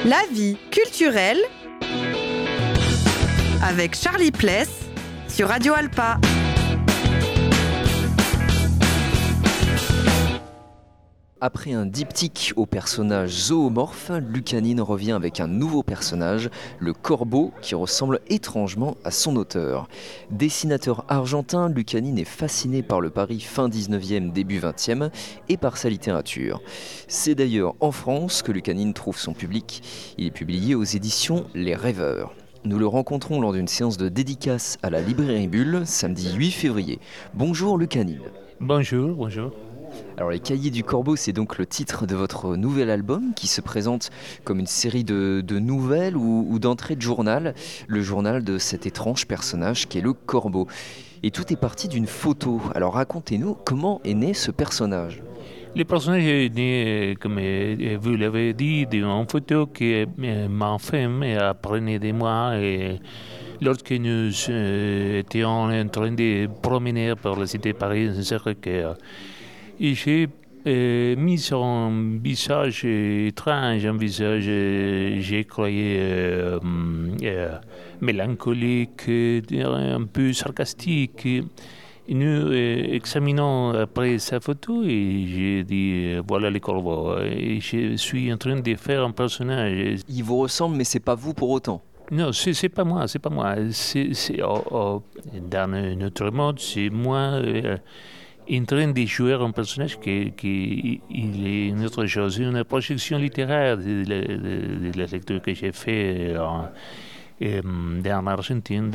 La vie culturelle avec Charlie Pless sur Radio Alpa. Après un diptyque au personnage zoomorphe, Lucanine revient avec un nouveau personnage, le corbeau, qui ressemble étrangement à son auteur. Dessinateur argentin, Lucanine est fasciné par le Paris fin 19e, début 20e et par sa littérature. C'est d'ailleurs en France que Lucanine trouve son public. Il est publié aux éditions Les Rêveurs. Nous le rencontrons lors d'une séance de dédicace à la librairie Bulle, samedi 8 février. Bonjour Lucanine. Bonjour. Alors Les Cahiers du Corbeau, c'est donc le titre de votre nouvel album qui se présente comme une série de nouvelles ou d'entrées de journal, le journal de cet étrange personnage qui est le corbeau. Et tout est parti d'une photo. Alors racontez-nous, comment est né ce personnage ? Le personnage est né, comme vous l'avez dit, d'une photo que ma femme apprenait de moi. Et lorsque nous étions en train de promener par la cité de Paris, c'est vrai que j'ai mis sur un visage étrange, un visage, j'ai croyé, mélancolique, un peu sarcastique. Et nous examinons après sa photo et j'ai dit voilà les corbeaux. Et je suis en train de faire un personnage. Il vous ressemble, mais c'est pas vous pour autant. Non, c'est pas moi. Dans notre monde, c'est moi en train de jouer un personnage qui il est une autre chose, une projection littéraire de la lecture que j'ai fait en Argentine,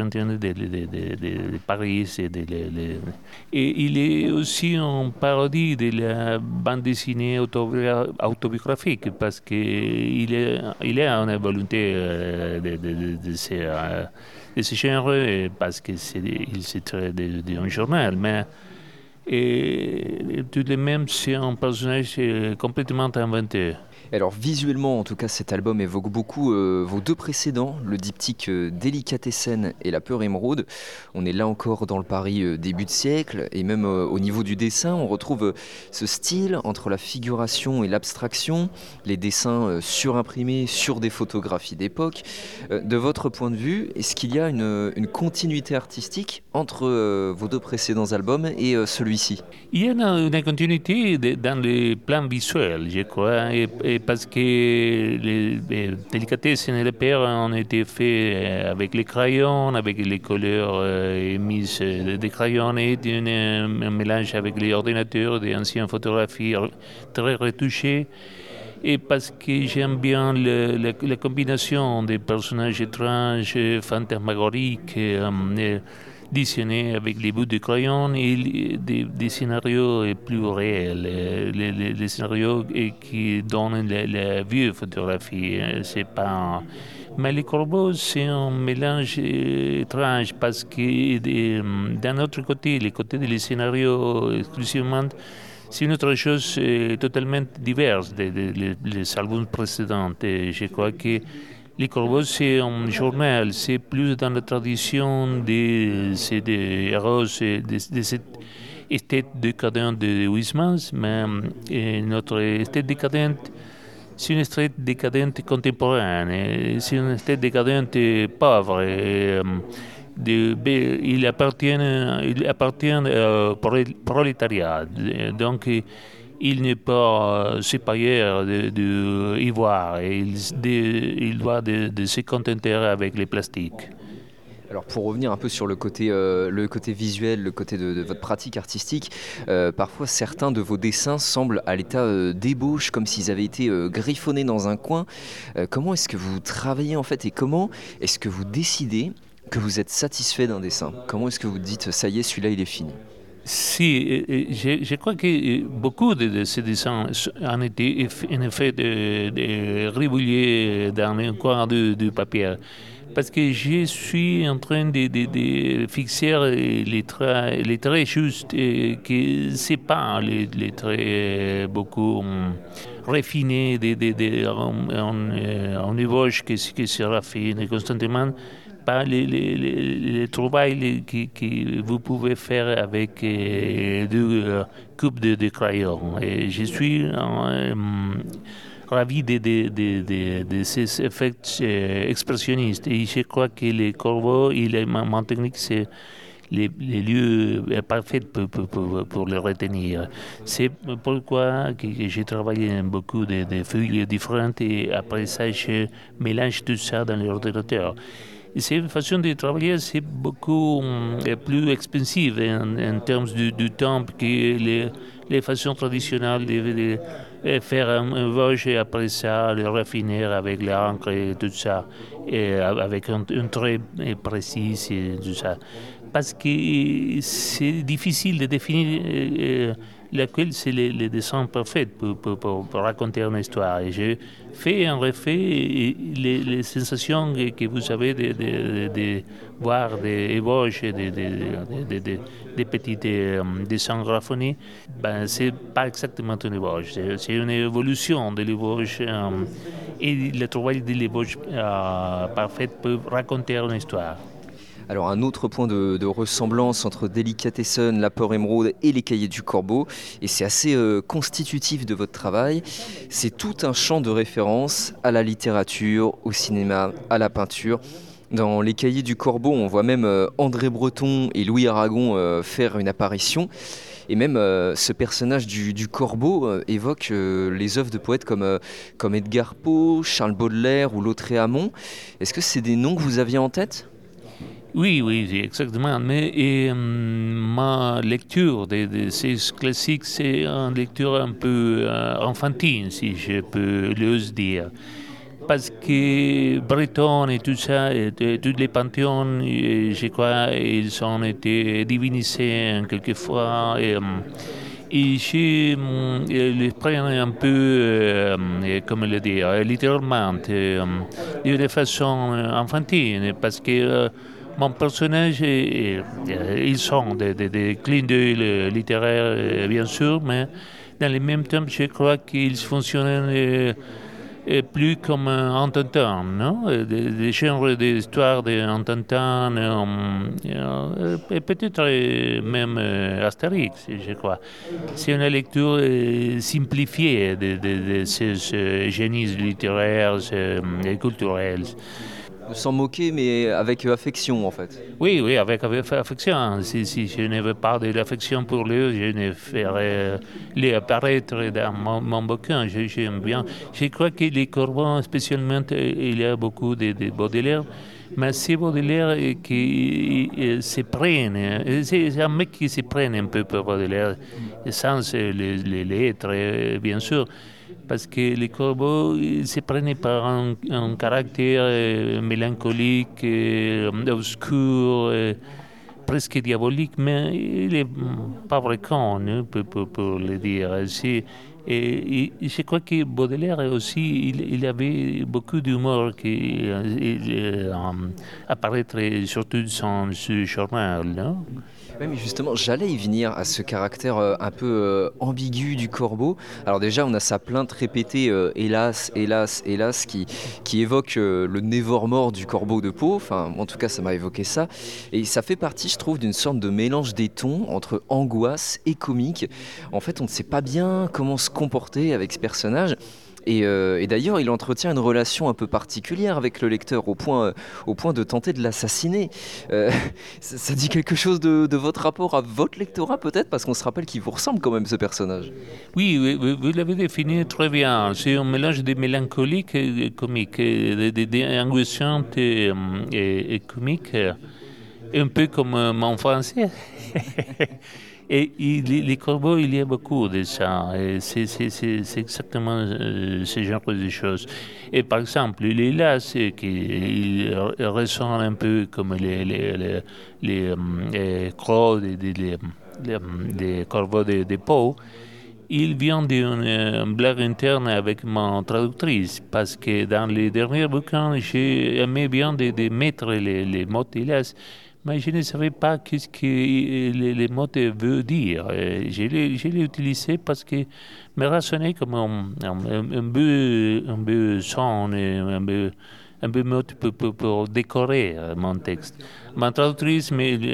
de Paris. Et il est aussi une parodie de la bande dessinée autobiographique parce qu'il est une volonté de ce genre parce que c'est très d'un journal, mais tout de même c'est un personnage complètement inventé. Alors visuellement, en tout cas, cet album évoque beaucoup vos deux précédents, le diptyque Délicatessen et La Peur émeraude. On est là encore dans le Paris début de siècle, et même au niveau du dessin, on retrouve ce style entre la figuration et l'abstraction, les dessins surimprimés sur des photographies d'époque. De votre point de vue, est-ce qu'il y a une continuité artistique entre vos deux précédents albums et celui-ci ? Il y a une continuité dans les plans visuels, je crois, et parce que les délicatessen et les pères ont été faits avec les crayons, avec les couleurs émises des crayons et un mélange avec les ordinateurs, des anciennes photographies très retouchées. Et parce que j'aime bien la combinaison des personnages étranges, fantasmagoriques, dessinés avec les bouts de crayon et des scénarios plus réels, les scénarios qui donnent la vieille photographie. C'est pas mais les corbeaux, c'est un mélange étrange parce que d'un autre côté, le côté des scénarios exclusivement, c'est une autre chose totalement diverse des albums précédents. Et je crois que Les Corbeaux, c'est un journal, c'est plus dans la tradition des héros, de cette esthète décadente de Huysmans, mais notre esthète décadente, c'est une esthète décadente contemporaine, c'est une esthète décadente pauvre. Il appartient au prolétariat, donc il n'est pas supérieur de ivoire, il doit de se contenter avec les plastiques. Alors pour revenir un peu sur le côté visuel, le côté de votre pratique artistique, parfois certains de vos dessins semblent à l'état d'ébauche, comme s'ils avaient été griffonnés dans un coin. Comment est-ce que vous travaillez en fait et comment est-ce que vous décidez que vous êtes satisfait d'un dessin ? Comment est-ce que vous dites ça y est, celui-là il est fini ? Si, je crois que beaucoup de ces dessins ont été en effet réguliers dans un coin du papier. Parce que je suis en train de fixer les traits justes, que c'est pas les traits beaucoup raffinés, en ébauche qui se raffinent constamment. Pas les trouvailles que vous pouvez faire avec deux coupes de crayon. Et je suis ravi de ces effets expressionnistes. Et je crois que les corbeaux, ma technique, c'est les lieux parfaits pour les retenir. C'est pourquoi que j'ai travaillé beaucoup de feuilles différentes et après ça, je mélange tout ça dans l'ordinateur. C'est une façon de travailler, c'est beaucoup plus expensive en termes du temps que les façons traditionnelles de faire un voyage et après ça le raffiner avec l'encre et tout ça, et avec un trait précis et tout ça. Parce que c'est difficile de définir laquelle c'est le dessin parfait pour raconter une histoire. Et je fais un refait et les sensations que vous avez de voir des évoques, des petits dessins graphoniques, ben, c'est pas exactement une évoque. C'est une évolution de l'évoque et le travail de l'évoque parfait peut raconter une histoire. Alors un autre point de ressemblance entre Delicatessen, La Peur Émeraude et Les Cahiers du Corbeau, et c'est assez constitutif de votre travail, c'est tout un champ de référence à la littérature, au cinéma, à la peinture. Dans Les Cahiers du Corbeau, on voit même André Breton et Louis Aragon faire une apparition. Et même ce personnage du corbeau évoque les œuvres de poètes comme Edgar Poe, Charles Baudelaire ou Lautréamont. Est-ce que c'est des noms que vous aviez en tête ? Oui, exactement. Mais ma lecture de ces classiques, c'est une lecture un peu enfantine, si je peux l'ose dire. Parce que Breton et tout ça, et tous les panthéons, je crois, ils ont été divinisés quelquefois. Et je les prends un peu, comment le dire, littéralement, de façon enfantine, parce que mon personnage, ils sont des clins d'œil littéraires, bien sûr, mais dans le même temps, je crois qu'ils fonctionnent plus comme un Tintin, non? Des genres d'histoires d'un Tintin, et peut-être même Astérix, je crois. C'est une lecture simplifiée de ces génies littéraires et culturels. Sans moquer, mais avec affection en fait. Oui, avec affection. Si je n'avais pas de l'affection pour lui, je ne ferais les apparaître dans mon bouquin. J'aime bien. Je crois que les corbeaux, spécialement, il y a beaucoup de Baudelaire, mais c'est Baudelaire qui se prennent. C'est un mec qui se prenne un peu pour Baudelaire, sans les lettres, bien sûr. Parce que les corbeaux se prenaient par un caractère mélancolique, obscur, presque diabolique, mais il n'est pas vrai con, pour le dire. Et je crois que Baudelaire aussi, il avait beaucoup d'humour qui apparaîtrait surtout dans ce journal, non? Oui, mais justement, j'allais y venir à ce caractère un peu ambigu du corbeau. Alors déjà, on a sa plainte répétée, hélas, hélas, hélas, qui évoque le névormort du corbeau de Poe. Enfin, en tout cas, ça m'a évoqué ça. Et ça fait partie, je trouve, d'une sorte de mélange des tons entre angoisse et comique. En fait, on ne sait pas bien comment se comporter avec ce personnage. Et d'ailleurs, il entretient une relation un peu particulière avec le lecteur, au point de tenter de l'assassiner. Ça dit quelque chose de votre rapport à votre lectorat, peut-être, parce qu'on se rappelle qu'il vous ressemble quand même, ce personnage. Oui, vous l'avez défini très bien. C'est un mélange de mélancolique et comique, d'angoissante et comique, un peu comme mon français. Et les corbeaux, il y a beaucoup de ça. Et c'est exactement ce genre de choses. Et par exemple, les lacs, qui ressemblent un peu comme les crocs des corbeaux de Poe. Il vient d'une blague interne avec mon traductrice, parce que dans les derniers bouquins, j'ai aimé bien de mettre les mots hélas, mais je ne savais pas qu'est-ce que les mots veulent dire. Je l'ai utilisé parce que me ressonnait comme un peu son, un un peu mode pour décorer mon texte. Ma traductrice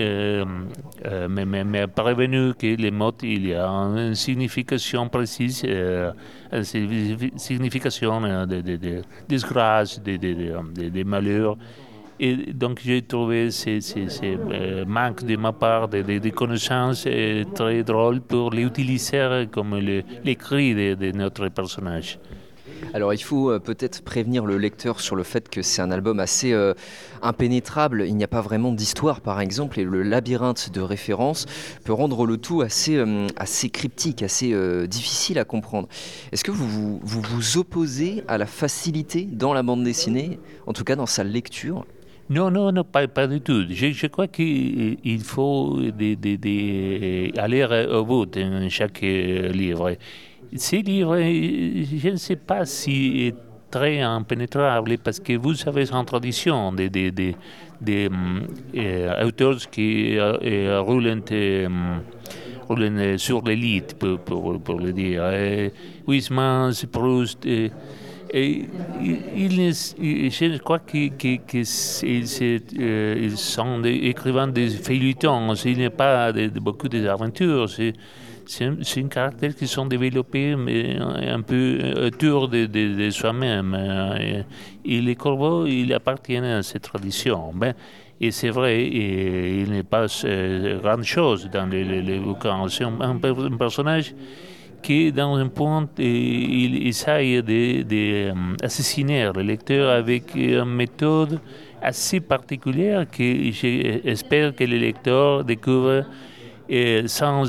m'a prévenu que les mots, il y a une signification précise, une signification de disgrâce, de malheur. Et donc j'ai trouvé ces manques de ma part de connaissances très drôles pour les utiliser comme l'écrit de notre personnage. Alors il faut peut-être prévenir le lecteur sur le fait que c'est un album assez impénétrable, il n'y a pas vraiment d'histoire par exemple, et le labyrinthe de références peut rendre le tout assez cryptique, assez difficile à comprendre. Est-ce que vous vous opposez à la facilité dans la bande dessinée, en tout cas dans sa lecture ? Non, pas du tout. Je crois qu'il faut aller au bout de chaque livre. Ces livres, je ne sais pas si est très impénétrable parce que vous savez en tradition des auteurs qui roulent sur l'élite, pour le dire. Huysmans, Proust. Je crois qu'ils sont écrivains des feuilletons. Il n'y a pas beaucoup d'aventures. C'est un caractère qui sont développés mais un peu autour de soi-même. Et les Corbeaux, ils appartiennent à cette tradition. Et c'est vrai, il n'est pas grand-chose dans les bouquins. C'est un personnage qui, dans un point, il essaye d'assassiner le lecteur avec une méthode assez particulière que j'espère que le lecteur découvre sans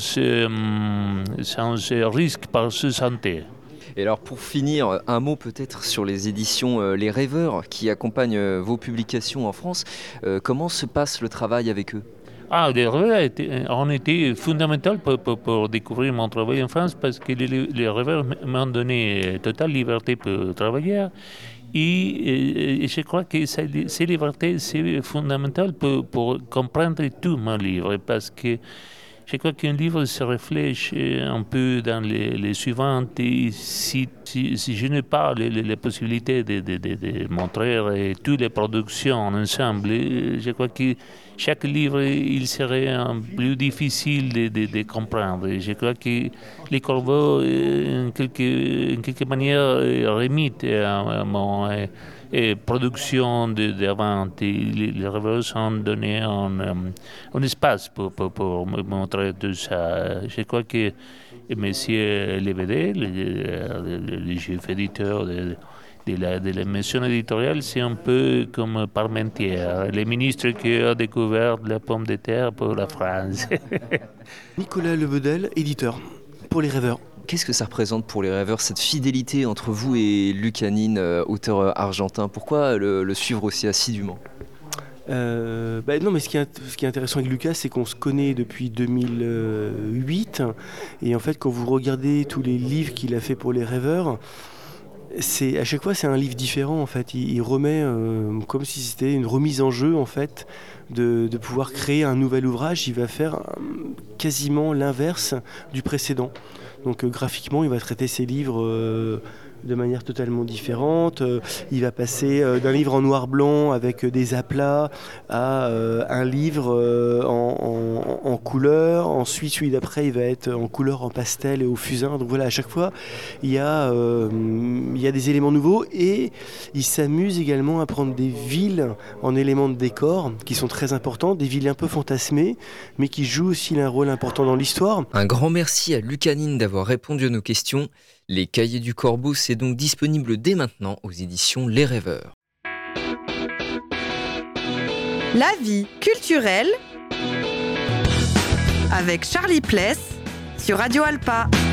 risque par sa santé. Et alors pour finir, un mot peut-être sur les éditions Les Rêveurs qui accompagnent vos publications en France. Comment se passe le travail avec eux ? Les Rêveurs ont été fondamentaux pour découvrir mon travail en France parce que les Rêveurs m'ont donné totale liberté pour travailler. Et je crois que ces libertés, c'est fondamental pour comprendre tout mon livre parce que je crois qu'un livre se reflète un peu dans les suivantes. Et si je n'ai pas les possibilités de montrer toutes les productions ensemble, je crois que chaque livre, il serait plus difficile de comprendre. Je crois que les Corbeaux, en quelque manière, remettent à mon production d'avant. Les Rêveurs ont donné un espace pour montrer tout ça. Je crois que M. Lévedé, le chef éditeur de la maison éditoriale, c'est un peu comme Parmentier, le ministre qui a découvert la pomme de terre pour la France. Nicolas Lebedel, éditeur pour Les Rêveurs. Qu'est-ce que ça représente pour Les Rêveurs, cette fidélité entre vous et Lucanine, auteur argentin ? Pourquoi le suivre aussi assidûment ? Non, mais ce qui est intéressant avec Lucas, c'est qu'on se connaît depuis 2008. Et en fait, quand vous regardez tous les livres qu'il a fait pour Les Rêveurs, à chaque fois, c'est un livre différent. En fait, il remet comme si c'était une remise en jeu, en fait, de pouvoir créer un nouvel ouvrage. Il va faire quasiment l'inverse du précédent. Donc graphiquement, il va traiter ses livres de manière totalement différente. Il va passer d'un livre en noir-blanc avec des aplats à un livre en couleur. Ensuite, celui d'après, il va être en couleur en pastel et au fusain. Donc voilà, à chaque fois, il y a des éléments nouveaux et il s'amuse également à prendre des villes en éléments de décor qui sont très importants, des villes un peu fantasmées, mais qui jouent aussi un rôle important dans l'histoire. Un grand merci à Lucanine d'avoir répondu à nos questions. Les Cahiers du Corbeau, c'est donc disponible dès maintenant aux éditions Les Rêveurs. La vie culturelle avec Charlie Pless sur Radio Alpa.